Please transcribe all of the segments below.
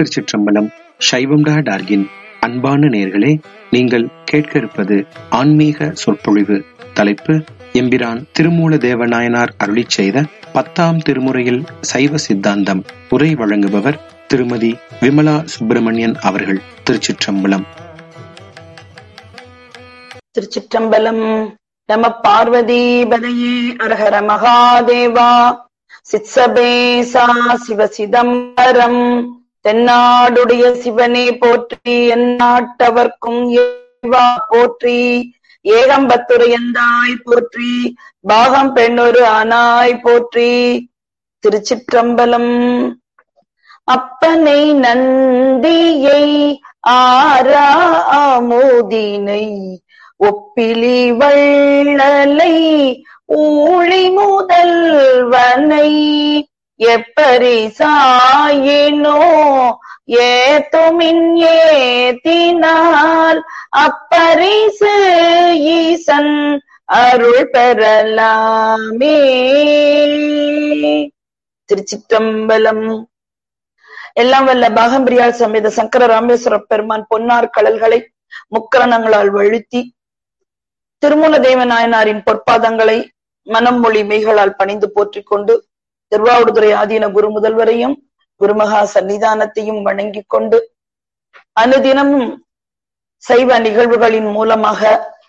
திருச்சிற்றம்பலம். சைவம்டா டார்கின் அன்பான நேயர்களே, நீங்கள் கேட்க இருப்பது ஆன்மீக சொற்பொழிவு. தலைப்பு எம்பிரான் திருமூல தேவநாயனார் அருளிச் செய்த 10ஆம் திருமுறையில் சைவ சித்தாந்தம். உரை வழங்குபவர் திருமதி விமலா சுப்பிரமணியன் அவர்கள். திருச்சிற்றம்பலம். திருச்சிற்றம்பலம். நம பார்வதீபதையே அரஹர மகாதேவா. சித்சபேசா சிவ சிதம்பரம். தென்னாடுடைய சிவனே போற்றி, எந்நாட்டவர்க்கும் இறைவா போற்றி. ஏகம்பத்துரையந்தாய் போற்றி, பாகம் பெண்ணொரு ஆனாய் போற்றி. திருச்சிற்றம்பலம். அப்பனை நந்தியை ஆராமோதினை ஒப்பிலி வள்ளலை ஊழி முதல்வனை எப்பரிசாயினோ ஏத்துமின் ஏத்தினால் அப்பரிசு ஈசன் அருள் பெறலாமே. திருச்சிற்றம்பலம். எல்லாம் வல்ல பாகம்பிரியால் சமேத சங்கர ராமேஸ்வர பெருமான் பொன்னார் கடல்களை முக்கரணங்களால் வழுத்தி திருமூல தேவநாயனாரின் பொற்பாதங்களை மனம் மொழி மெய்களால் பணிந்து போற்றிக் கொண்டு திருவாவடுதுறை ஆதீன குரு முதல்வரையும் குருமகா சன்னிதானத்தையும் வணங்கிக் கொண்டு அனுதினமும் சைவ நிகழ்வுகளின் மூலமாக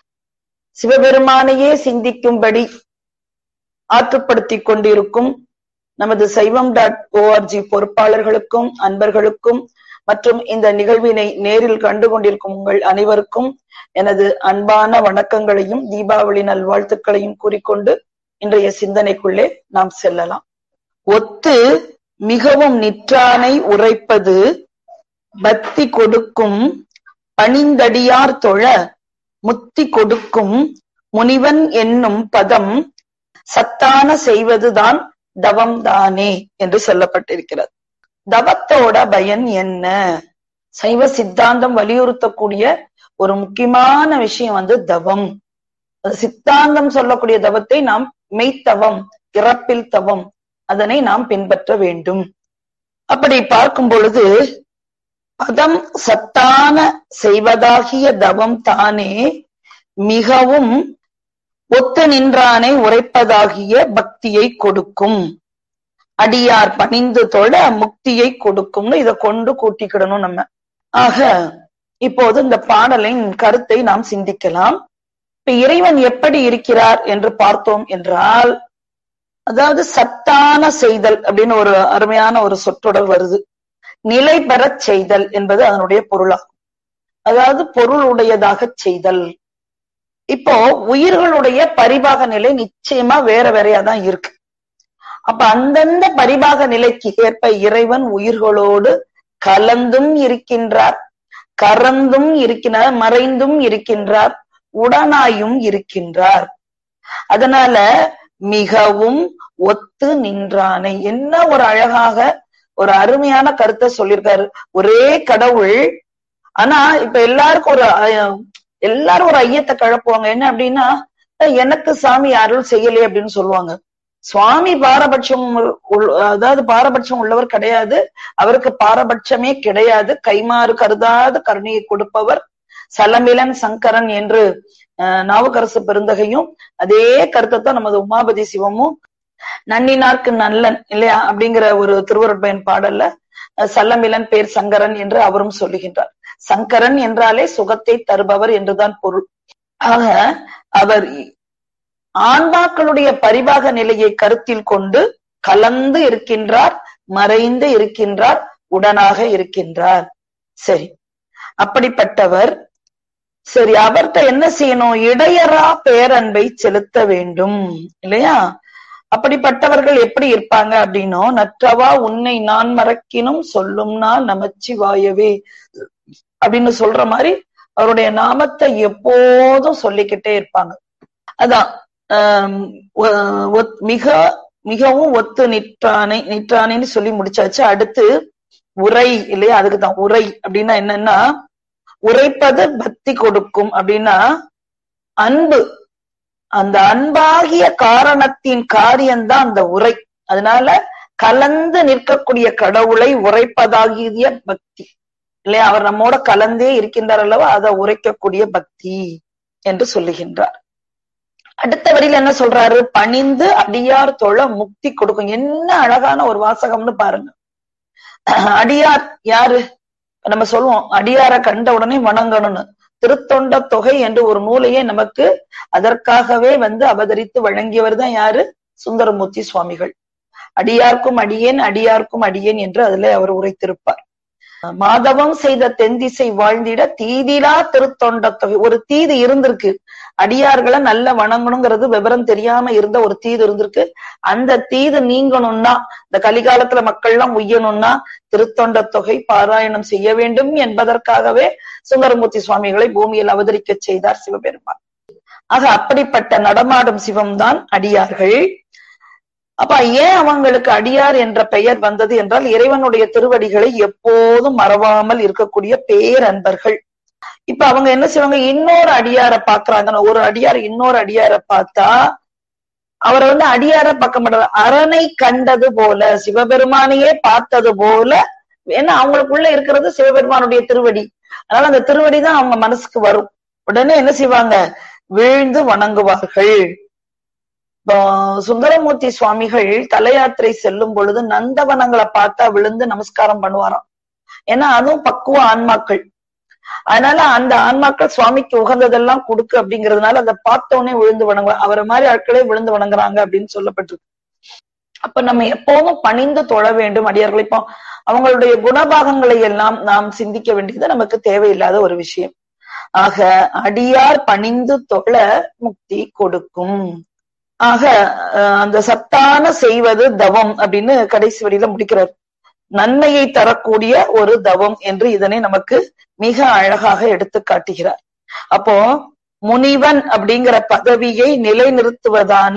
சிவபெருமானையே சிந்திக்கும்படி ஆற்றுப்படுத்திக் கொண்டிருக்கும் நமது சைவம்.org பொறுப்பாளர்களுக்கும் அன்பர்களுக்கும் மற்றும் இந்த நிகழ்வினை நேரில் கண்டு கொண்டிருக்கும் உங்கள் அனைவருக்கும் எனது அன்பான வணக்கங்களையும் தீபாவளி நல்வாழ்த்துக்களையும் கூறிக்கொண்டு இன்றைய சிந்தனைக்குள்ளே நாம் செல்லலாம். ஒத்து மிகவும் நிற்றானை உரைப்பது பக்தி கொடுக்கும் பணிந்தடியார் தொழ முத்தி கொடுக்கும் முனிவன் என்னும் பதம் சத்தான செய்வதுதான் தவம் தானே என்று சொல்லப்பட்டிருக்கிறது. தவத்தோட பயன் என்ன? சைவ சித்தாந்தம் வலியுறுத்தக்கூடிய ஒரு முக்கியமான விஷயம் தவம். சித்தாந்தம் சொல்லக்கூடிய தவத்தை நாம் மெய்த்தவம், இறப்பில் தவம், அதனை நாம் பின்பற்ற வேண்டும். அப்படி பார்க்கும் பொழுது பதம் சத்தான செய்வதாகிய தவம் தானே மிகவும் ஒத்து நின்றானை உரைப்பதாகிய பக்தியை கொடுக்கும். அடியார் பணிந்து தொழ முக்தியை கொடுக்கும்னு இதை கொண்டு கூட்டிக்கிடணும் நம்ம. ஆக இப்போது இந்த பாடலின் கருத்தை நாம் சிந்திக்கலாம். இப்ப இறைவன் எப்படி இருக்கிறார் என்று பார்த்தோம் என்றால், அதாவது சத்தான செய்தல் அப்படின்னு ஒரு அருமையான ஒரு சொற்றொடர் வருது. நிலை பெறச் செய்தல் என்பது அதனுடைய பொருளாகும். அதாவது பொருளுடையதாக செய்தல். இப்போ உயிர்களுடைய பரிபாக நிலை நிச்சயமா வேற வேறையாதான் இருக்கு. அப்ப அந்தந்த பரிபாக நிலைக்கு ஏற்ப இறைவன் உயிர்களோடு கலந்தும் இருக்கின்றார், கறந்தும் இருக்கின்றார், மறைந்தும் இருக்கின்றார், உடனாயும் இருக்கின்றார். அதனால மிகவும் ஒத்து நின்றானை. என்ன ஒரு அழகாக ஒரு அருமையான கருத்தை சொல்லியிருக்காரு. ஒரே கடவுள், ஆனா இப்ப எல்லாரும் ஒரு ஐயத்தை கழப்புவாங்க. என்ன அப்படின்னா, எனக்கு சாமி அருள் செய்யலையே அப்படின்னு சொல்லுவாங்க. சுவாமி பாரபட்சம், அதாவது பாரபட்சம் உள்ளவர் கிடையாது. அவருக்கு பாரபட்சமே கிடையாது. கைமாறு கருதாத கருணையை கொடுப்பவர் சலமிலன் சங்கரன் என்று நாவுக்கரசு பெருந்தகையும் அதே கருத்தை தான் நமது உமாபதி சிவமும் நன்னினார்க்கு நல்லன் இல்லையா அப்படிங்கிற ஒரு திருவருட்பயன் பாடல்ல சல்லமிலன் பேர் சங்கரன் என்று அவரும் சொல்லுகின்றார். சங்கரன் என்றாலே சுகத்தை தருபவர் என்றுதான் பொருள். ஆக அவர் ஆன்மாக்களுடைய பரிபாக நிலையை கருத்தில் கொண்டு கலந்து இருக்கின்றார், மறைந்து இருக்கின்றார், உடனாக இருக்கின்றார். சரி, அப்படிப்பட்டவர். சரி, அவர்கிட்ட என்ன செய்யணும்? இடையறா பேரன்பை செலுத்த வேண்டும் இல்லையா? அப்படிப்பட்டவர்கள் எப்படி இருப்பாங்க அப்படின்னோ, நற்றவா உன்னை நான் மறக்கினும் சொல்லும் நாள் நமச்சிவாயவே அப்படின்னு சொல்ற மாதிரி அவருடைய நாமத்தை எப்போதும் சொல்லிக்கிட்டே இருப்பாங்க. அதான் மிகவும் ஒத்து நிற்றானேன்னு சொல்லி முடிச்சாச்சு. அடுத்து உரை இல்லையா? அதுக்குதான் உரை அப்படின்னா என்னன்னா, உரைப்பது பக்தி கொடுக்கும் அப்படின்னா அன்பு. அந்த அன்பாகிய காரணத்தின் காரியம்தான் அந்த உரை. அதனால கலந்து நிற்கக்கூடிய கடவுளை உரைப்பதாகிய பக்தி இல்லையா? அவர் நம்மோட கலந்தே இருக்கின்றார் அல்லவா, அதை உரைக்கக்கூடிய பக்தி என்று சொல்லுகின்றார். அடுத்த வரியில என்ன சொல்றாரு? பணிந்து அடியார் தொழ முக்தி கொடுக்கும். என்ன அழகான ஒரு வாசகம்னு பாருங்க. அடியார் யாரு? நம்ம சொல்லுவோம் அடியாரை கண்ட உடனே வணங்கணும்னு. திருத்தொண்ட தொகை என்று ஒரு நூலையே நமக்கு அதற்காகவே அவதரித்து வழங்கியவர் தான் யாரு? சுந்தரமூர்த்தி சுவாமிகள். அடியார்க்கும் அடியேன், அடியார்க்கும் அடியேன் என்று அதுல அவர் உரைத்திருப்பார். மாதவம் செய்த தென்திசை வாழ்ந்திட தீதிலா திருத்தொண்ட தொகை. ஒரு தீது இருந்திருக்கு, அடியார்களை நல்ல வணங்கணுங்கிறது விவரம் தெரியாம இருந்த ஒரு தீது இருந்திருக்கு. அந்த தீது நீங்கணும்னா, இந்த கலிகாலத்துல மக்கள் எல்லாம் உய்யணும்னா திருத்தொண்ட தொகை பாராயணம் செய்ய வேண்டும் என்பதற்காகவே சுந்தரமூர்த்தி சுவாமிகளை பூமியில் அவதரிக்க செய்தார் சிவபெருமான். ஆக அப்படிப்பட்ட நடமாடும் சிவம்தான் அடியார்கள். அப்ப ஏன் அவங்களுக்கு அடியார் என்ற பெயர் வந்தது என்றால், இறைவனுடைய திருவடிகளை எப்போதும் மறவாமல் இருக்கக்கூடிய பேரன்பர்கள். இப்ப அவங்க என்ன செய்வாங்க? இன்னொரு அடியாரை பாக்குறாங்க. ஒரு அடியார் இன்னொரு அடியாரை பார்த்தா அவரை அடியார பார்க்க மாட்டாங்க, அரணை கண்டது போல, சிவபெருமானையே பார்த்தது போல. ஏன்னா அவங்களுக்குள்ள இருக்கிறது சிவபெருமானுடைய திருவடி. அதனால அந்த திருவடி தான் அவங்க மனசுக்கு வரும். உடனே என்ன செய்வாங்க? வீழ்ந்து வணங்குவார்கள். சுந்தரமூர்த்தி சுவாமிகள் தல யாத்திரை செல்லும் பொழுது நந்தவனங்களை பார்த்தா விழுந்து நமஸ்காரம் பண்ணுவாராம். ஏன்னா அதுவும் பக்குவ ஆன்மாக்கள். அதனால அந்த ஆன்மாக்கள் சுவாமிக்கு உகந்ததெல்லாம் கொடுக்கு அப்படிங்கிறதுனால அதை பார்த்தோன்னே விழுந்து வணங்குவாங்க. அவரை மாதிரி ஆட்களே விழுந்து வணங்குறாங்க அப்படின்னு சொல்லப்பட்டிருக்கு. அப்ப நம்ம எப்போதும் பணிந்து தொழ வேண்டும் அடியார்கள். இப்போ அவங்களுடைய குணபாகங்களை எல்லாம் நாம் சிந்திக்க வேண்டியது நமக்கு தேவையில்லாத ஒரு விஷயம். ஆக அடியார் பணிந்து தொழ முக்தி கொடுக்கும். ஆக அந்த சத்தான செய்வது தவம் அப்படின்னு கடைசி வரியில முடிக்கிறார். நன்மையை தரக்கூடிய ஒரு தவம் என்று இதனை நமக்கு மிக அழகாக எடுத்து காட்டுகிறார். அப்போ முனிவன் அப்படிங்கிற பதவியை நிலைநிறுத்துவதான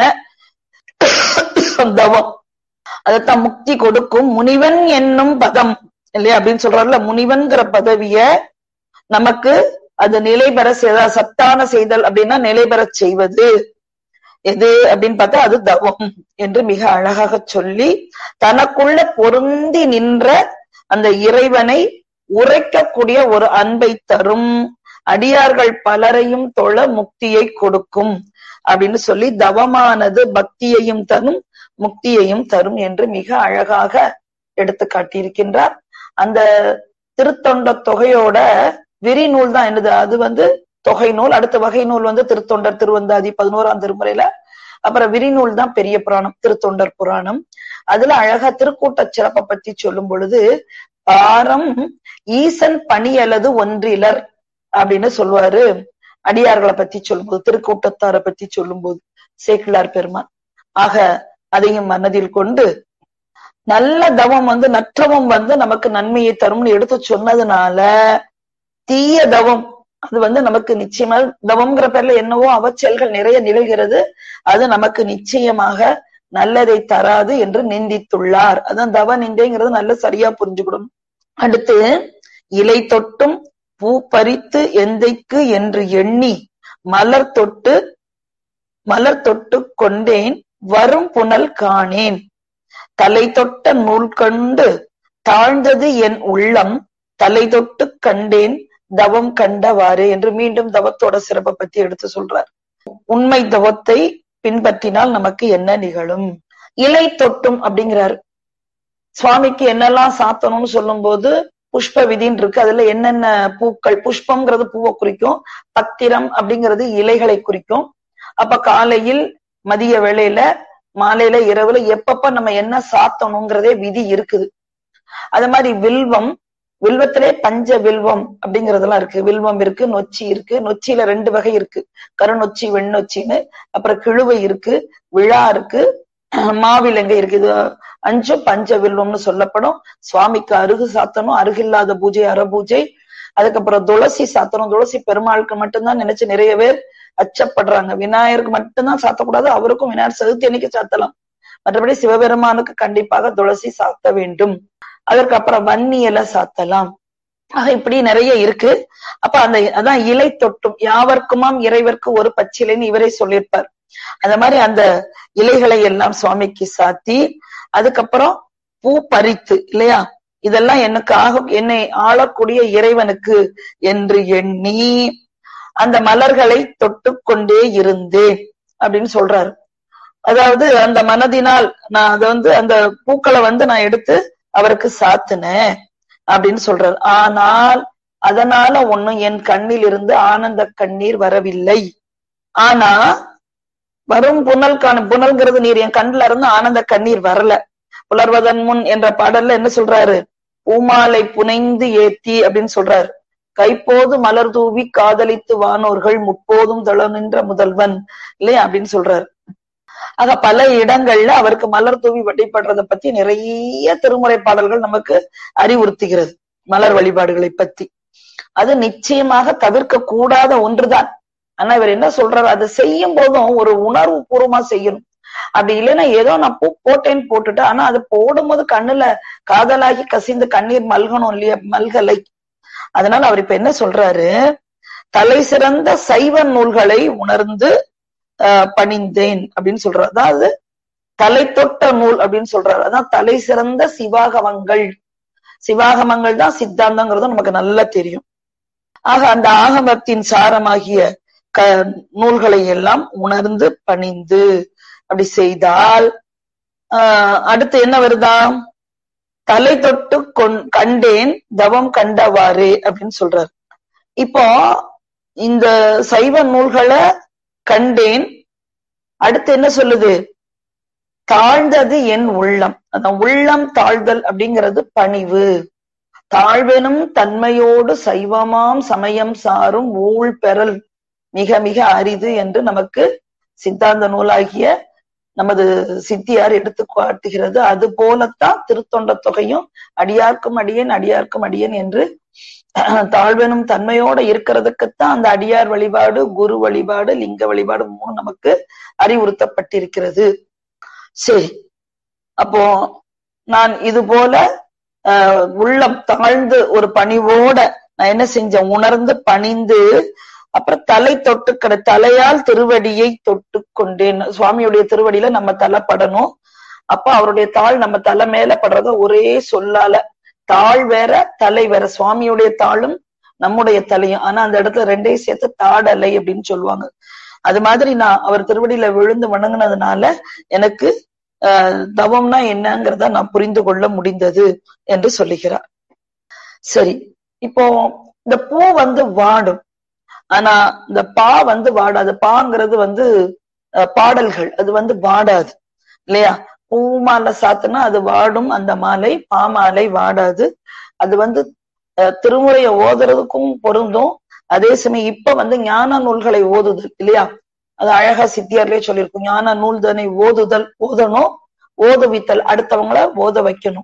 தவம், அதைத்தான் முக்தி கொடுக்கும். முனிவன் என்னும் பதம் இல்லையா அப்படின்னு சொல்றாருல, முனிவன்கிற பதவிய நமக்கு அது நிலை பெற சத்தான செய்தல் அப்படின்னா நிலை பெற செய்வது எது அப்படின்னு பார்த்தா அது தவம் என்று மிக அழகாக சொல்லி, தனக்குள்ள பொருந்தி நின்ற அந்த இறைவனை உரைக்கக்கூடிய ஒரு அன்பை தரும், அடியார்கள் பலரையும் தொழ முக்தியை கொடுக்கும் அப்படின்னு சொல்லி, தவமானது பக்தியையும் தரும் முக்தியையும் தரும் என்று மிக அழகாக எடுத்து காட்டியிருக்கின்றார். அந்த திருத்தொண்ட தொகையோட விரிநூல் தான் என்னது? அது தொகை நூல். அடுத்த வகை நூல் திருத்தொண்டர் திருவந்தாதி 11ஆம் திருமுறையில. அப்புறம் விரிநூல் தான் பெரிய புராணம், திருத்தொண்டர் புராணம். அதுல அழகா திருக்கூட்ட சிறப்பை பத்தி சொல்லும் பொழுது, பாரம் ஈசன் பணி அல்லது ஒன்றிலர் அப்படின்னு சொல்லுவாரு. அடியார்களை பத்தி சொல்லும்போது, திருக்கூட்டத்தாரை பத்தி சொல்லும் போது சேக்கிழார் பெருமான். ஆக அதையும் மனதில் கொண்டு நல்ல தவம் நற்றவம் நமக்கு நன்மையை தரும்னு எடுத்து சொன்னதுனால, தீய தவம் அது நமக்கு நிச்சயமா தவம்ங்கிற பேர்ல என்னவோ அவச்செயல்கள் நிறைய நிகழ்கிறது, அது நமக்கு நிச்சயமாக நல்லதை தராது என்று நிந்தித்துள்ளார். அதான் தவ நிந்தைங்கிறது நல்ல சரியா புரிஞ்சுக்கணும். அடுத்து, இலை தொட்டும் பூ பறித்து எந்தைக்கு என்று எண்ணி மலர் தொட்டு கொண்டேன் வரும் புனல் காணேன், தலை தொட்ட நூல் கண்டு தாழ்ந்தது என் உள்ளம், தலை தொட்டு கண்டேன் தவம் கண்டவாறு என்று மீண்டும் தவத்தோட சிறப்பை பத்தி எடுத்து சொல்றார். உண்மை தவத்தை பின்பற்றினால் நமக்கு என்ன நிகழும்? இலை தொட்டும் அப்படிங்கிறாரு. சுவாமிக்கு என்னெல்லாம் சாத்தணும்னு சொல்லும் போது புஷ்ப விதின்னு இருக்கு. அதுல என்னென்ன பூக்கள், புஷ்பம்ங்கிறது பூவை குறிக்கும், பத்திரம் அப்படிங்கிறது இலைகளை குறிக்கும். அப்ப காலையில், மதிய வேளையில, மாலையில, இரவுல எப்பப்ப நம்ம என்ன சாத்தணுங்கிறதே விதி இருக்குது. அது மாதிரி வில்வம், வில்வத்திலே பஞ்ச வில்வம் அப்படிங்கறதெல்லாம் இருக்கு. வில்வம் இருக்கு, நொச்சி இருக்கு. நொச்சியில 2 வகை இருக்கு, கருநொச்சி வெண்ணொச்சின்னு. அப்புறம் கிழுவை இருக்கு, விழா இருக்கு, மாவிலங்கை இருக்கு. இது 5 பஞ்ச வில்வம்னு சொல்லப்படும். சுவாமிக்கு அருகு சாத்தணும், அருகில்லாத பூஜை அறபூஜை. அதுக்கப்புறம் துளசி சாத்தணும். துளசி பெருமாளுக்கு மட்டும்தான் நினைச்சு நிறைய பேர் அச்சப்படுறாங்க. விநாயகருக்கு மட்டும்தான் சாத்தக்கூடாது, அவருக்கும் விநாயகர் சதுர்த்தி அன்னைக்கு சாத்தலாம். மற்றபடி சிவபெருமானுக்கு கண்டிப்பாக துளசி சாத்த வேண்டும். அதற்கப்புறம் வன்னி இலை சாத்தலாம். ஆக இப்படி நிறைய இருக்கு. அப்ப அதான் இலை தொட்டும், யாவர்க்குமாம் இறைவர்க்கு ஒரு பச்சிலைன்னு இவரே சொல்லியிருப்பார். அந்த மாதிரி அந்த இலைகளை எல்லாம் சுவாமிக்கு சாத்தி, அதுக்கப்புறம் பூ பறித்து இல்லையா, இதெல்லாம் என்னை ஆளக்கூடிய இறைவனுக்கு என்று எண்ணி அந்த மலர்களை தொட்டு கொண்டே இருந்தேன் அப்படின்னு சொல்றாரு. அதாவது அந்த மனதினால் நான் அந்த பூக்களை நான் எடுத்து அவருக்கு சாத்தினேன் அப்படின்னு சொல்றாரு. ஆனால் அதனால ஒண்ணும் என் கண்ணில் இருந்து ஆனந்த கண்ணீர் வரவில்லை. ஆனா வரும் புனல்ங்கிறது நீர், என் கண்ணுல இருந்து ஆனந்த கண்ணீர் வரல. புலர்வதன் முன் என்ற பாடல்ல என்ன சொல்றாரு, பூமாலை புனைந்து ஏத்தி அப்படின்னு சொல்றாரு. கைப்போது மலர் தூவி காதலித்து வானோர்கள் முப்போதும் தள நின்ற முதல்வன் இல்லையா அப்படின்னு சொல்றாரு. ஆக பல இடங்கள்ல அவருக்கு மலர் தூவி வழிபடுறத பத்தி நிறைய திருமுறை பாடல்கள் நமக்கு அறிவுறுத்துகிறது. மலர் வழிபாடுகளை பத்தி அது நிச்சயமாக தவிர்க்க கூடாத ஒன்றுதான். ஆனா இவர் என்ன சொல்றாரு, அதை செய்யும் போதும் ஒரு உணர்வு பூர்வமா செய்யணும். அப்படி இல்லைன்னா ஏதோ நான் பூ போட்டேன்னு போட்டுட்டு, ஆனா அது போடும்போது கண்ணுல காதலாகி கசிந்து கண்ணீர் மல்கணும் இல்லையா, மல்கலை. அதனால அவர் இப்ப என்ன சொல்றாரு, தலை சிறந்த சைவ நூல்களை உணர்ந்து பணிந்தேன் அப்படின்னு சொல்றாரு. அதாவது தலை தொட்ட நூல் அப்படின்னு சொல்றாரு. அதான் தலை சிறந்த சிவாகமங்கள் தான் சித்தாந்தங்கிறதும் நமக்கு நல்லா தெரியும். ஆக அந்த ஆகமத்தின் சாரமாகிய நூல்களை எல்லாம் உணர்ந்து பணிந்து அப்படி செய்தால் அடுத்து என்ன வருதாம், தலை தொட்டு கண்டேன் தவம் கண்டவாறு அப்படின்னு சொல்றாரு. இப்போ இந்த சைவ நூல்களை கண்டேன், அடுத்து என்ன சொல்லுது, தாழ்ந்தது என் உள்ளம். அதான் உள்ளம் தாழ்தல் அப்படிங்கிறது பணிவு. தாழ்வெனும் தன்மையோடு சைவமாம் சமயம் சாரும் ஊழ் பெறல் மிக மிக அரிது என்று நமக்கு சித்தாந்த நூலாகிய நமது சித்தியார் எடுத்து காட்டுகிறது. அது போலத்தான் திருத்தொண்ட தொகையும் அடியார்க்கும் அடியேன் அடியார்க்கும் அடியேன் என்று தாழ்வெனும் தன்மையோட இருக்கிறதுக்குத்தான் அந்த அடியார் வழிபாடு, குரு வழிபாடு, லிங்க வழிபாடு மூணு நமக்கு அறிவுறுத்தப்பட்டிருக்கிறது. சரி, அப்போ நான் இது போல உள்ளம் தாழ்ந்து ஒரு பணிவோட நான் என்ன செஞ்சேன், உணர்ந்து பணிந்து அப்புறம் தலை தொட்டு தலையால் திருவடியை தொட்டு கொண்டேன். சுவாமியுடைய திருவடியில நம்ம தலை படணும். அப்ப அவருடைய தாள் நம்ம தலை மேல படுறத ஒரே சொல்லால, தாள் வேற தலை வேற, சுவாமியுடைய தாளும் நம்முடைய தலையும். ஆனா அந்த இடத்துல ரெண்டையும் சேர்த்து தாடலை அப்படின்னு சொல்லுவாங்க. அது மாதிரி நான் அவர் திருவடியில விழுந்து வணங்கினதுனால எனக்கு தவம்னா என்னங்கிறத நான் புரிந்து கொள்ள முடிந்தது என்று சொல்லுகிறார். சரி, இப்போ இந்த பூ வாடும், ஆனா இந்த பா வாடாது. பாங்கிறது பாடல்கள், அது வாடாது இல்லையா. பூ மாலை சாத்துனா அது வாடும் அந்த மாலை, பாமாலை வாடாது. அது திருமுறையை ஓதுறதுக்கும் பொருந்தும். அதே சமயம் இப்ப ஞான நூல்களை ஓதுதல் இல்லையா, அது அழகா சித்தியார்லயே சொல்லியிருக்கும். ஞான நூல் தன்னை ஓதணும், ஓதுவித்தல், அடுத்தவங்கள ஓத வைக்கணும்.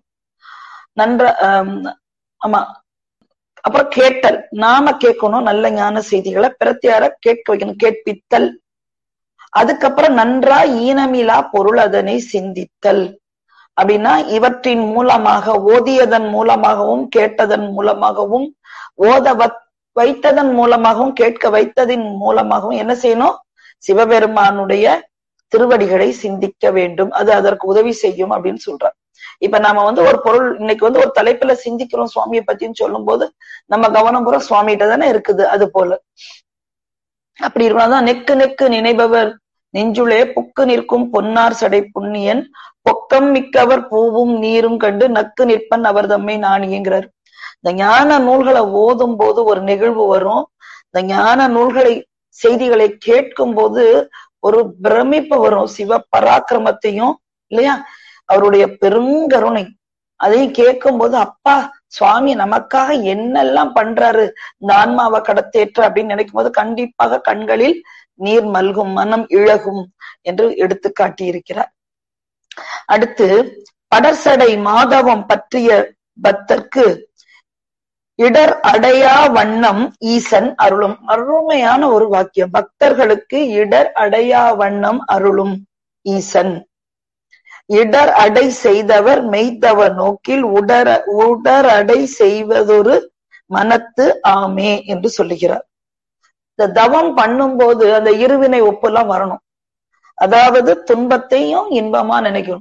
ஆமா. அப்புறம் கேட்டல், நாம கேட்கணும் நல்ல ஞான செய்திகளை, பிரத்தியார கேட்க வைக்கணும், கேட்பித்தல். அதுக்கப்புறம் நன்றா ஈனமிலா பொருள் அதனை சிந்தித்தல். அப்படின்னா இவற்றின் மூலமாக, ஓதியதன் மூலமாகவும் கேட்டதன் மூலமாகவும் ஓத வைத்ததன் மூலமாகவும் கேட்க வைத்ததின் மூலமாகவும் என்ன செய்யணும், சிவபெருமானுடைய திருவடிகளை சிந்திக்க வேண்டும். அது அதற்கு உதவி செய்யும் அப்படின்னு சொல்றார். இப்ப நாம ஒரு பொருள் இன்னைக்கு ஒரு தலைப்புல சிந்திக்கிறோம் சுவாமியை பத்தின்னு சொல்லும் போது நம்ம கவனம் பூரா சுவாமிகிட்ட தானே இருக்குது. அது போல அப்படி இருக்கணும். நெக்கு நெக்கு நினைபவர் நெஞ்சுளே புக்கு நிற்கும் பொன்னார் சடை புண்ணியன் பொக்கம் மிக்கவர் பூவும் நீரும் கண்டு நக்கு நிற்பன் அவர் தம்மை நாணிங்கிறார். இந்த ஞான நூல்களை ஓதும் போது ஒரு நிகழ்வு வரும். இந்த ஞான நூல்களை செய்திகளை கேட்கும் போது ஒரு பிரமிப்பு வரும். சிவ பராக்கிரமத்தையும் இல்லையா, அவருடைய பெருங்கருணை அதையும் கேட்கும் போது, அப்பா சுவாமி நமக்காக என்னெல்லாம் பண்றாரு, இந்த ஆன்மாவை கடத்தேற்ற அப்படின்னு நினைக்கும் போது கண்டிப்பாக கண்களில் நீர் மல்கும், மனம் இழகும் என்று எடுத்து காட்டியிருக்கிறார். அடுத்து படர்சடை மாதவம் பற்றிய பக்தர்க்கு இடர் அடையா வண்ணம் ஈசன் அருளும். அருமையான ஒரு வாக்கியம். பக்தர்களுக்கு இடர் அடையா வண்ணம் அருளும் ஈசன். இடர் அடை செய்தவர் மெய்தவ நோக்கில் உடர் அடை செய்வதொரு மனத்து ஆமே என்று சொல்லுகிறார். இந்த தவம் பண்ணும் போது அந்த இருவினை ஒப்புலாம் வரணும். அதாவது துன்பத்தையும் இன்பமா நினைக்கணும்,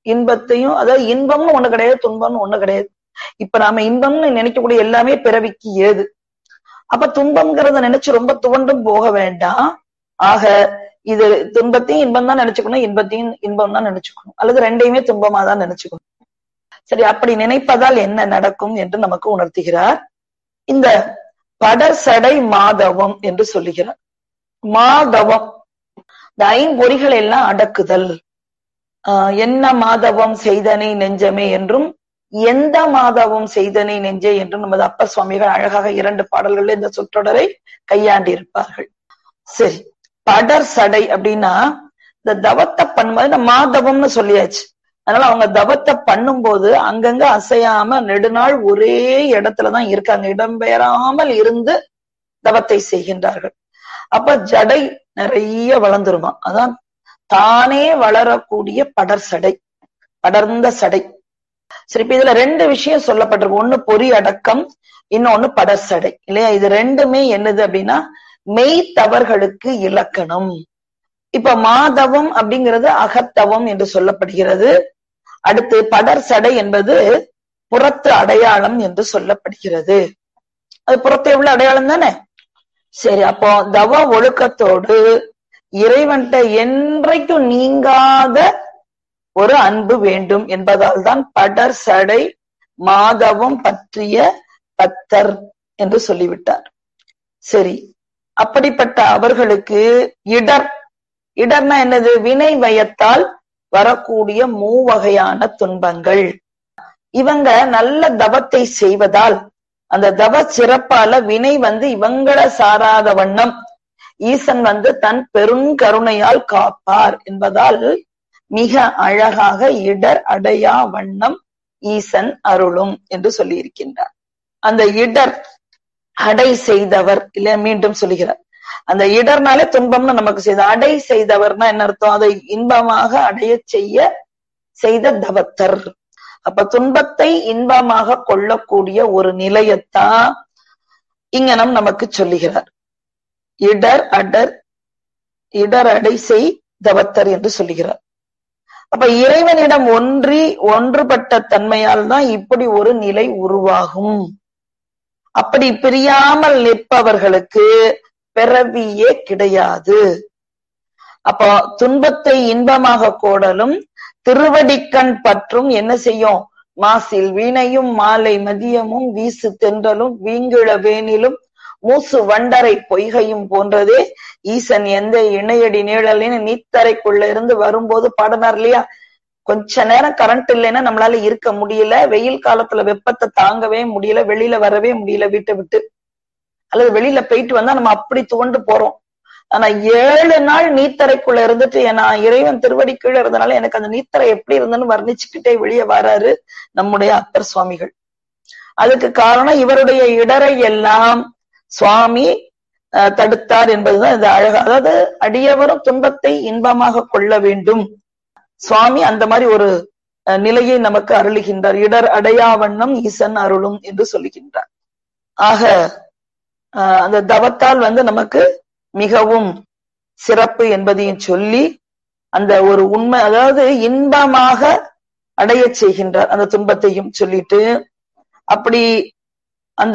இன்பத்தையும், அதாவது இன்பம்னு ஒண்ணு கிடையாது, துன்பம்னு ஒண்ணு கிடையாது. இப்ப நாம இன்பம்னு நினைக்கக்கூடிய எல்லாமே பிறவிக்கு ஏது. அப்ப துன்பம்ங்கிறத நினைச்சு ரொம்ப துவண்டும் போக வேண்டாம். ஆக இது துன்பத்தையும் இன்பம் தான் நினைச்சுக்கணும், இன்பத்தையும் இன்பம் தான் நினைச்சுக்கணும், அல்லது ரெண்டையுமே துன்பமா தான் நினைச்சுக்கணும். சரி, அப்படி நினைப்பதால் என்ன நடக்கும் என்று நமக்கு உணர்த்துகிறார். இந்த படர்சடை மாதவம் என்று சொல்லுகிறார். மாதவம், இந்த ஐம்பொறிகள் எல்லாம் அடக்குதல். என்ன மாதவம் செய்தனை நெஞ்சமே என்றும் எந்த மாதவம் செய்தனை நெஞ்சே என்றும் நமது அப்பர் சுவாமிகள் அழகாக 2 பாடல்கள் இந்த சொற்றொடரை கையாண்டி இருப்பார்கள். சரி, படர் சடை அப்படின்னா இந்த தவத்தை பண்ணும்போது இந்த மாதவம்னு சொல்லியாச்சு. அதனால அவங்க தவத்தை பண்ணும்போது அங்கங்க அசையாம நெடுநாள் ஒரே இடத்துலதான் இருக்காங்க, இடம்பெயராமல் இருந்து தவத்தை செய்கின்றார்கள். அப்ப ஜடை நிறைய வளர்ந்துருமா, அதான் தானே வளரக்கூடிய படர் சடை, படர்ந்த சடை. சரி, இப்ப இதுல 2 விஷயம் சொல்லப்பட்டிருக்கு. ஒண்ணு பொறி அடக்கம், இன்னொன்னு படர் சடை இல்லையா? இது ரெண்டுமே என்னது அப்படின்னா மெய்த்தவர்களுக்கு இலக்கணம். இப்ப மாதவம் அப்படிங்கிறது அகத்தவம் என்று சொல்லப்படுகிறது. அடுத்து படர் சடை என்பது புறத்து அடையாளம் என்று சொல்லப்படுகிறது. அது புறத்தை உள்ள அடையாளம் தானே. சரி, அப்போ தவ ஒழுக்கத்தோடு இறைவன்கிட்ட என்றைக்கும் நீங்காத ஒரு அன்பு வேண்டும் என்பதால் தான் படர் சடை மாதவம் பற்றிய பத்தர் என்று சொல்லிவிட்டார். சரி, அப்படிப்பட்ட அவர்களுக்கு இடர்னா என்னது? வினை வயத்தால் வரக்கூடிய 3 வகையான துன்பங்கள். இவங்க நல்ல தவத்தை செய்வதால் அந்த தவ சிறப்பால வினை இவங்களை சாராத வண்ணம் ஈசன் தன் பெருங்கருணையால் காப்பார் என்பதால் மிக அழகாக இடர் அடையா வண்ணம் ஈசன் அருளும் என்று சொல்லி இருக்கின்றார். அந்த இடர் அடை செய்தவர் இல்ல, மீண்டும் சொல்லுகிறார். அந்த இடர்னாலே துன்பம்னு நமக்கு செய்த, அடை செய்தவர்னா என்ன அர்த்தம்? அதை இன்பமாக அடைய செய்த தவத்தர். அப்ப துன்பத்தை இன்பமாக கொள்ளக்கூடிய ஒரு நிலையத்தான் இங்கனம் நமக்கு சொல்லுகிறார். இடர் அடை செய் தவத்தர் என்று சொல்லுகிறார். அப்ப இறைவனிடம் ஒன்றுபட்ட தன்மையால் தான் இப்படி ஒரு நிலை உருவாகும். அப்படி பிரியாமல் நிற்பவர்களுக்கு பிறவியே கிடையாது. அப்போ துன்பத்தை இன்பமாக கோடலும் திருவடிக்கண் பற்றும் என்ன செய்யும்? மாசில் வீணையும் மாலை மதியமும் வீசு தென்றலும் வீங்கிழ வேனிலும் மூசு வண்டரை பொய்கையும் போன்றதே ஈசன் எந்த இணையடி நீழலின்னு நீத்தரைக்குள்ள இருந்து வரும்போது பாடினார் இல்லையா? கொஞ்ச நேரம் கரண்ட் இல்லைன்னா நம்மளால இருக்க முடியல, வெயில் காலத்துல வெப்பத்தை தாங்கவே முடியல, வெளியில வரவே முடியல வீட்டை விட்டு, அல்லது வெளியில போயிட்டு வந்தா நம்ம அப்படி துவண்டு போறோம். ஆனா 7 நாள் நீத்தரைக்குள்ள இருந்துட்டு நான் இறைவன் திருவடி கீழே இருந்தனால எனக்கு அந்த நீத்தரை எப்படி இருந்ததுன்னு வர்ணிச்சுக்கிட்டே வெளியே வராரு நம்முடைய அப்பர் சுவாமிகள். அதுக்கு காரணம் இவருடைய இடரை எல்லாம் சுவாமி தடுத்தார் என்பதுதான் இது அழகா. அதாவது அடியவரும் துன்பத்தை இன்பமாக கொள்ள வேண்டும். சுவாமி அந்த மாதிரி ஒரு நிலையை நமக்கு அருளுகின்றார். இடர் அடையாவண்ணம் ஈசன் அருளும் என்று சொல்லுகின்றார். ஆக அந்த தவத்தால் நமக்கு மிகவும் சிறப்பு என்பதையும் சொல்லி அந்த ஒரு உண்மை, அதாவது இன்பமாக அடைய செய்கின்றார் அந்த துன்பத்தையும் சொல்லிட்டு, அப்படி அந்த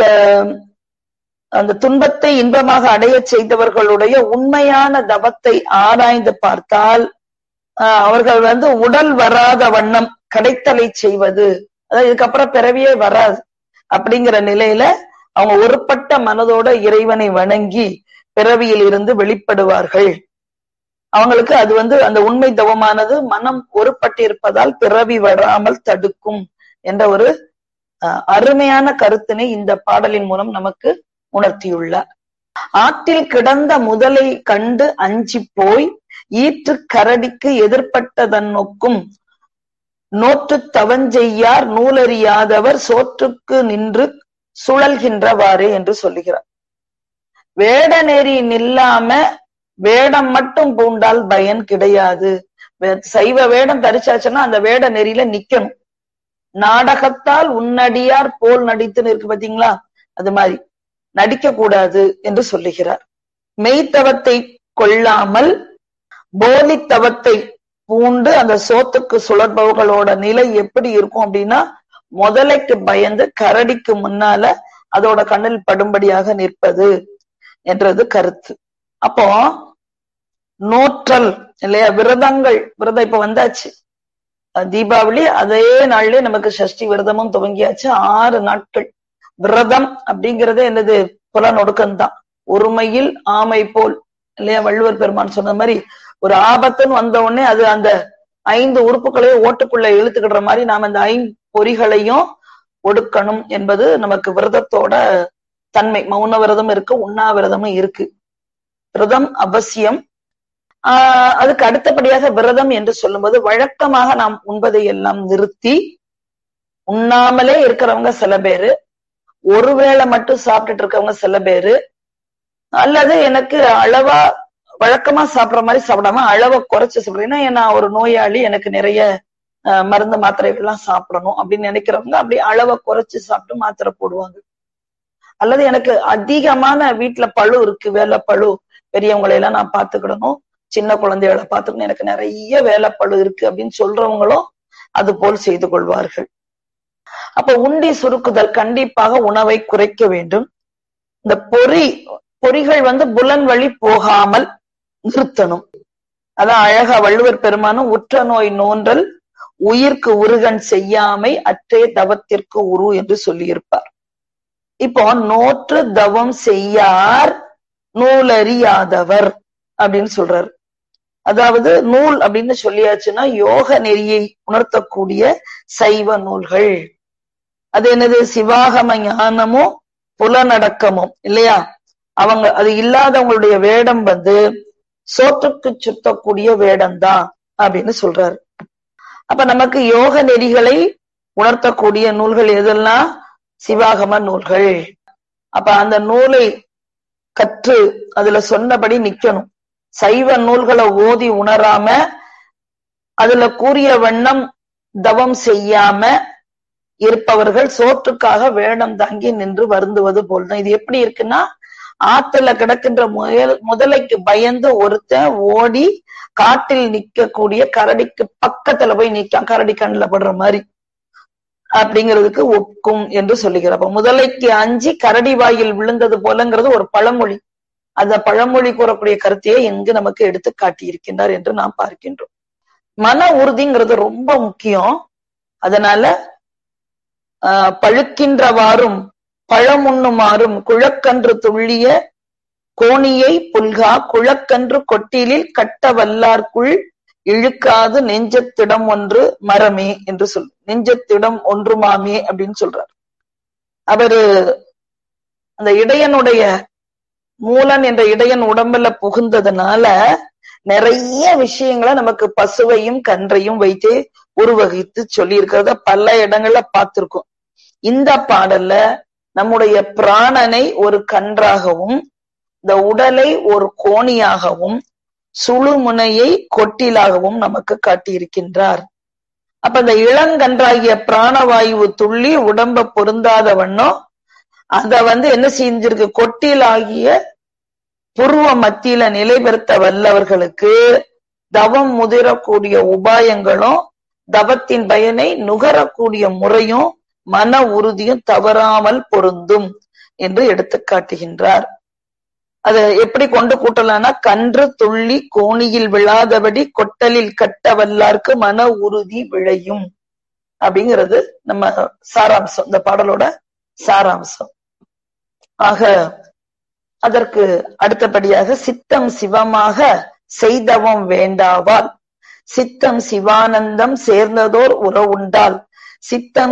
அந்த துன்பத்தை இன்பமாக அடைய செய்தவர்களுடைய உண்மையான தவத்தை ஆராய்ந்து பார்த்தால் அவர்கள் உடல் வராத வண்ணம் கடைத்தலை செய்வது, அதாவது இதுக்கப்புறம் பிறவியே வராது அப்படிங்கிற நிலையில அவங்க ஒருப்பட்ட மனதோட இறைவனை வணங்கி பிறவியில் இருந்து வெளிப்படுவார்கள். அவங்களுக்கு அது அந்த உண்மை தவமானது மனம் ஒருப்பட்டிருப்பதால் பிறவி வராமல் தடுக்கும் என்ற ஒரு அருமையான கருத்தினை இந்த பாடலின் மூலம் நமக்கு உணர்த்தியுள்ளார். ஆற்றில் கிடந்த முதலை கண்டு அஞ்சி போய் ஈற்று கரடிக்கு எதிர்பட்டதன் நோக்கும் நோற்று தவஞ்செய்யார் நூலறியாதவர் சோற்றுக்கு நின்று சுழல்கின்றவாறே என்று சொல்லுகிறார். வேட நெறி நில்லாம வேடம் மட்டும் பூண்டால் பயன் கிடையாது. சைவ வேடம் தரிச்சாச்சுன்னா அந்த வேட நெறியில நிக்கணும். நாடகத்தால் உன்னடியார் போல் நடித்துன்னு இருக்கு பாத்தீங்களா, அது மாதிரி நடிக்க கூடாது என்று சொல்லுகிறார். மெய்த்தவத்தை கொள்ளாமல் போலித்தவத்தை பூண்டு அந்த சோத்துக்கு சுழற்பவர்களோட நிலை எப்படி இருக்கும் அப்படின்னா, முதலைக்கு பயந்து கரடிக்கு முன்னால அதோட கண்ணில் படும்படியாக நிற்பது என்றது கருத்து. அப்போ நோற்றல் இல்லையா, விரதம் இப்ப வந்தாச்சு. தீபாவளி அதே நாள்லயே நமக்கு சஷ்டி விரதமும் துவங்கியாச்சு. 6 நாட்கள் விரதம் அப்படிங்கறதே என்னது, புலனொடுக்கம்தான். ஒருமையில் ஆமை போல் இல்லையா, வள்ளுவர் பெருமான் சொன்ன மாதிரி ஒரு ஆபத்துன்னு வந்த உடனே அது அந்த 5 உறுப்புகளையும் ஓட்டுக்குள்ள இழுத்துக்கிற மாதிரி நாம அந்த 5 பொறிகளையும் ஒடுக்கணும் என்பது நமக்கு விரதத்தோட தன்மை. மௌன விரதம் இருக்கு, உண்ணாவிரதமும் இருக்கு. விரதம் அவசியம். அதுக்கு அடுத்தபடியாக விரதம் என்று சொல்லும்போது வழக்கமாக நாம் உண்பதை எல்லாம் நிறுத்தி உண்ணாமலே இருக்கிறவங்க சில பேரு, ஒருவேளை மட்டும் சாப்பிட்டுட்டு இருக்கவங்க சில பேரு, அல்லது எனக்கு அளவா வழக்கமா சாப்பிடுற மாதிரி சாப்பிடாம அளவை குறைச்சு சாப்பிடுறேன். ஏன்னா நான் ஒரு நோயாளி, எனக்கு நிறைய மருந்து மாத்திரைகள்லாம் சாப்பிடணும் அப்படின்னு நினைக்கிறவங்க அப்படி அளவை குறைச்சு சாப்பிட்டு மாத்திரை போடுவாங்க. அல்லது எனக்கு அதிகமான வீட்டுல பழு இருக்கு, வேலை பழு, பெரியவங்களை எல்லாம் நான் பாத்துக்கிடணும், சின்ன குழந்தைகளை பாத்துக்கணும், எனக்கு நிறைய வேலைப்பழு இருக்கு அப்படின்னு சொல்றவங்களும் அது போல் செய்து கொள்வார்கள். அப்ப உண்டி சுருக்குதல், கண்டிப்பாக உணவை குறைக்க வேண்டும். இந்த பொறிகள் புலன் வழி போகாமல் நிறுத்தணும். அதான் அழகா வள்ளுவர் பெருமானும் உற்ற நோய் நோன்றல் உயிர்க்கு உருகன் செய்யாமை அற்றே தவத்திற்கு உரு என்று சொல்லியிருப்பார். இப்போ நோற்று தவம் செய்யார் நூலறியாதவர் அப்படின்னு சொல்றாரு. அதாவது நூல் அப்படின்னு சொல்லியாச்சுன்னா யோக நெறியை உணர்த்தக்கூடிய சைவ நூல்கள். அது என்னது, சிவாகம ஞானமும் புலனடக்கமும் இல்லையா. அவங்க அது இல்லாதவங்களுடைய வேடம் சோற்றுக்கு சுத்தக்கூடிய வேடம்தான் அப்படின்னு சொல்றாரு. அப்ப நமக்கு யோக நெறிகளை உணர்த்தக்கூடிய நூல்கள் எதெல்லாம், சிவாகம நூல்கள். அப்ப அந்த நூலை கற்று அதுல சொன்னபடி நிக்கணும். சைவ நூல்களை ஓதி உணராம அதுல கூறிய வண்ணம் தவம் செய்யாம இருப்பவர்கள் சோற்றுக்காக வேடம் தாங்கி நின்று வருந்துவது போல்தான். இது எப்படி இருக்குன்னா, ஆத்துல கிடக்கின்ற முதலைக்கு பயந்து ஒருத்தன் ஓடி காட்டில் நிக்கக்கூடிய கரடிக்கு பக்கத்துல போய் நிக்கான், கரடி கண்ணுல படுற மாதிரி அப்படிங்கிறதுக்கு ஒக்கும் என்று சொல்லுகிறார். அப்ப முதலைக்கு அஞ்சி கரடி வாயில் விழுந்தது போலங்கிறது ஒரு பழமொழி. அந்த பழமொழி கூறக்கூடிய கருத்தையே எங்கு நமக்கு எடுத்து காட்டியிருக்கின்றார் என்று நாம் பார்க்கின்றோம். மன உறுதிங்கிறது ரொம்ப முக்கியம். அதனால பழுக்கின்றவாறும் பழமுண்ணுமாறும் குழக்கன்று துள்ளிய கோணியை புல்கா குழக்கன்று கொட்டிலில் கட்ட வல்லார்க்குள் இழுக்காது நெஞ்சத்திடம் ஒன்று மரமே என்று சொல், நெஞ்சத்திடம் ஒன்றுமாமே அப்படின்னு சொல்றார். அவரு அந்த இடையனுடைய மூலன் என்ற இடையன் உடம்புல புகுந்ததுனால நிறைய விஷயங்களை நமக்கு பசுவையும் கன்றையும் வைத்து உருவகித்து சொல்லி இருக்கிறத பல இடங்கள்ல பார்த்திருக்கோம். இந்த பாடல்ல நம்முடைய பிராணனை ஒரு கன்றாகவும், இந்த உடலை ஒரு கோணியாகவும், சுழுமுனையை கொட்டிலாகவும் நமக்கு காட்டியிருக்கின்றார். அப்ப இந்த இளங்கன்றாகிய பிராணவாயு துள்ளி உடம்ப பொருந்தாத வண்ணம் அத என்ன செஞ்சிருக்கு, கொட்டிலாகிய புருவ மத்தியில நிலைபெறுத்த வல்லவர்களுக்கு தவம் முதிரக்கூடிய உபாயங்களும் தவத்தின் பயனை நுகரக்கூடிய முறையும் மன உறுதியும் தவறாமல் பொருந்தும் என்று எடுத்து காட்டுகின்றார். அதை எப்படி கொண்டு கூட்டலாம்னா, கன்று துள்ளி கோணியில் விழாதபடி கொட்டலில் கட்ட வல்லார்க்கு மன உறுதி விளையும் அப்படிங்கிறது நம்ம சாராம்சம், இந்த பாடலோட சாராம்சம். ஆக அதற்கு அடுத்தபடியாக சித்தம் சிவமாக செய்தவம் வேண்டாவால் சித்தம் சிவானந்தம் சேர்ந்ததோர் உறவுண்டால் சித்தம்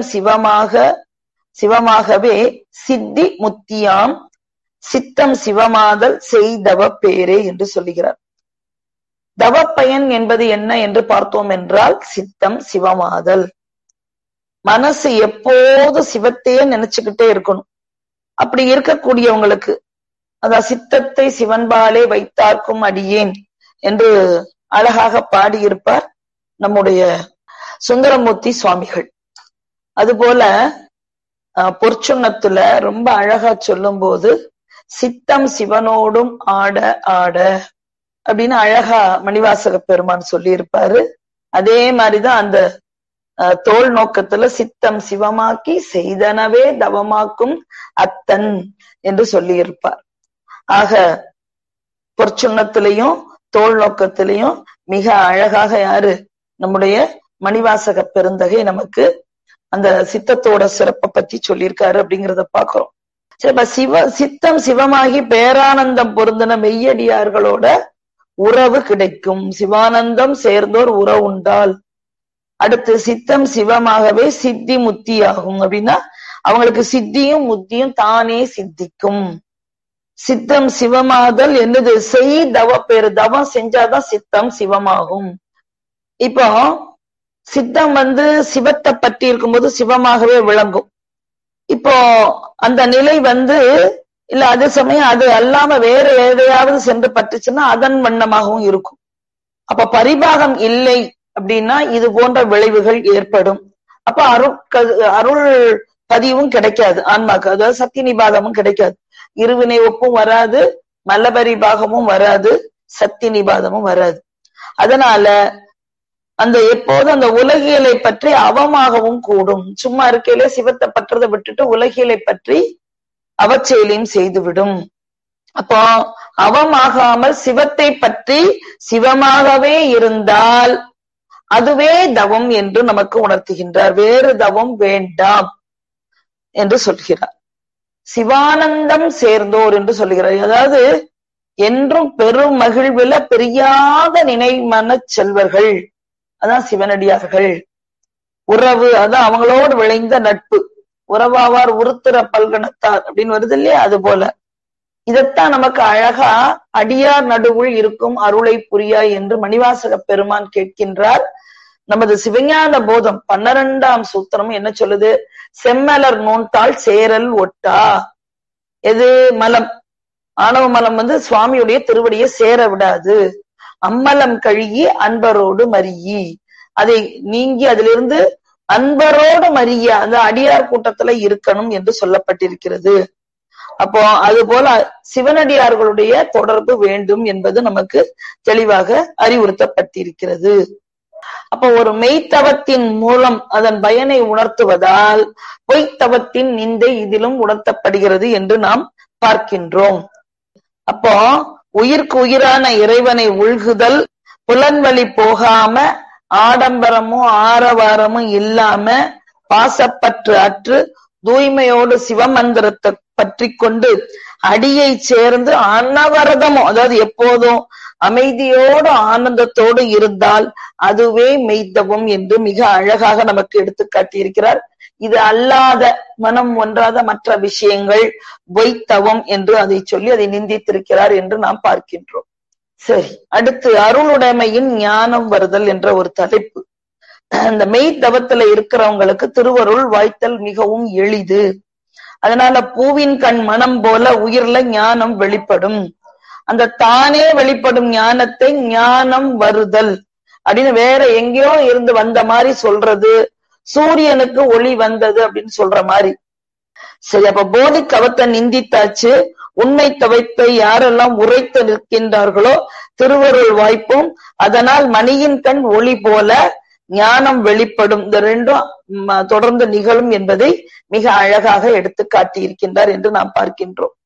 சிவமாகவே சித்தி முத்தியாம் சித்தம் சிவமாதல் செய்தவ பேரே என்று சொல்லுகிறார். தவ பயன் என்பது என்ன என்று பார்த்தோம் என்றால், சித்தம் சிவமாதல். மனசு எப்போது சிவத்தையே நினைச்சுக்கிட்டே இருக்கணும். அப்படி இருக்கக்கூடியவங்களுக்கு அதான் சித்தத்தை சிவன்பாலே வைத்தார்க்கும் அடியேன் என்று அழகாக பாடியிருப்பார் நம்முடைய சுந்தரமூர்த்தி சுவாமிகள். அதுபோல பொற்சுண்ணத்துல ரொம்ப அழகா சொல்லும் போது சித்தம் சிவனோடும் ஆட ஆட அப்படின்னு அழகா மணிவாசக பெருமான் சொல்லி இருப்பாரு. அதே மாதிரிதான் அந்த தோல் நோக்கத்துல சித்தம் சிவமாக்கி செய்தனவே தவமாக்கும் அத்தன் என்று சொல்லி இருப்பார். ஆக பொற்சுண்ணத்திலையும் தோல் நோக்கத்திலையும் மிக அழகாக யாரு நம்முடைய மணிவாசக பெருந்தகை நமக்கு அந்த சித்தத்தோட சிறப்பை பத்தி சொல்லியிருக்காரு அப்படிங்கிறத பாக்குறோம். சரி, சித்தம் சிவமாகி பேரானந்தம் பொருந்தின மெய்யடியார்களோட உறவு கிடைக்கும். சிவானந்தம் சேர்ந்தோர் உறவுண்டால் அடுத்து சித்தம் சிவமாகவே சித்தி முத்தி ஆகும். அப்படின்னா அவங்களுக்கு சித்தியும் முத்தியும் தானே சித்திக்கும். சித்தம் சிவமாதல் என்னது? செய் தவ பேரு. தவம் செஞ்சாதான் சித்தம் சிவமாகும். இப்போ சித்தம் சிவத்தை பற்றி இருக்கும்போது சிவமாகவே விளங்கும். இப்போ அந்த நிலை இல்ல அதே சமயம் அது அல்லாம வேற எதையாவது சென்று பட்டுச்சுன்னா அதன் வண்ணமாகவும் இருக்கும். அப்ப பரிபாகம் இல்லை அப்படின்னா இது போன்ற விளைவுகள் ஏற்படும். அப்ப அருள் பதிவும் கிடைக்காது ஆன்மாக்கு. அதாவது சத்திய நிபாதமும் கிடைக்காது. இருவினை ஒப்பும் வராது, மல்லபரிபாகமும் வராது, சத்திய நிபாதமும் வராது. அதனால எப்போது அந்த உலகியலை பற்றி அவமாகவும் கூடும். சும்மா இருக்கையிலே சிவத்தை பற்றதை விட்டுட்டு உலகியலை பற்றி அவச்செயலையும் செய்துவிடும். அப்போ அவமாகாமல் சிவத்தை பற்றி சிவமாகவே இருந்தால் அதுவே தவம் என்று நமக்கு உணர்த்துகின்றார். வேறு தவம் வேண்டாம் என்று சொல்கிறார். சிவானந்தம் சேர்ந்தோர் என்று சொல்கிறார். அதாவது என்றும் பெரும் மகிழ்வுல பெரியாத நினைமன செல்வர்கள், அதான் சிவனடியார்கள். உறவு அதான் அவங்களோடு விளைந்த நட்பு. உறவாவார் உருத்திர பல்கணத்தார் அப்படின்னு வருது இல்லையா? அது போல இதத்தான் நமக்கு அழகா அடியார் நடுவுள் இருக்கும் அருளை புரியாய் என்று மணிவாசக பெருமான் கேட்கின்றார். நமது சிவஞான போதம் 12ஆம் சூத்திரம் என்ன சொல்லுது? செம்மலர் நோன்தாள் சேரல் ஒட்டா. எது? மலம். ஆணவ மலம் சுவாமியுடைய திருவடியை சேர விடாது. அம்மலம் கழுகி அன்பரோடு மறியி. அதை நீங்கி அதிலிருந்து அன்பரோடு மறிய அந்த அடியார் கூட்டத்துல இருக்கணும் என்று சொல்லப்பட்டிருக்கிறது. அப்போ அது போல சிவனடியார்களுடைய தொடர்பு வேண்டும் என்பது நமக்கு தெளிவாக அறிவுறுத்தப்பட்டிருக்கிறது. அப்போ ஒரு மெய்த்தவத்தின் மூலம் அதன் பயனை உணர்த்துவதால் பொய்த்தவத்தின் நிந்தை இதிலும் உணர்த்தப்படுகிறது என்று நாம் பார்க்கின்றோம். அப்போ உயிர்க்கு உயிரான இறைவனை உள்குதல், புலன்வழி போகாம ஆடம்பரமும் ஆரவாரமும் இல்லாம பாசப்பற்று அற்று தூய்மையோடு சிவமந்திரத்தை பற்றி கொண்டு அடியை சேர்ந்து அனவரதமும், அதாவது எப்போதும் அமைதியோடு ஆனந்தத்தோடு இருந்தால் அதுவே மெய்த்தவம் என்று மிக அழகாக நமக்கு எடுத்து காட்டியிருக்கிறார். இது அல்லாத மனம் ஒன்றாத மற்ற விஷயங்கள் பொய்த்தவம் என்று அதை சொல்லி அதை நிந்தித்திருக்கிறார் என்று நாம் பார்க்கின்றோம். சரி, அடுத்து அருளுடைமையின் ஞானம் வருதல் என்ற ஒரு தலைப்பு. அந்த மெய்த்தவத்துல இருக்கிறவங்களுக்கு திருவருள் வாய்த்தல் மிகவும் எளிது. அதனால பூவின் கண் மனம் போல உயிர்ல ஞானம் வெளிப்படும். அந்த தானே வெளிப்படும் ஞானத்தை ஞானம் வருதல் அப்படின்னு வேற எங்கேயோ இருந்து வந்த மாதிரி சொல்றது, சூரியனுக்கு ஒளி வந்தது அப்படின்னு சொல்ற மாதிரி. சரி, அப்ப போதி தவத்தை நிந்தித்தாச்சு. உண்மை தவத்தை யாரெல்லாம் உரைத்து நிற்கின்றார்களோ திருவருள் வாய்ப்பும் அதனால் மணியின் கண் ஒளி போல ஞானம் வெளிப்படும். இந்த ரெண்டும் தொடர்ந்து நிகழும் என்பதை மிக அழகாக எடுத்து காட்டியிருக்கின்றார் என்று நாம் பார்க்கின்றோம்.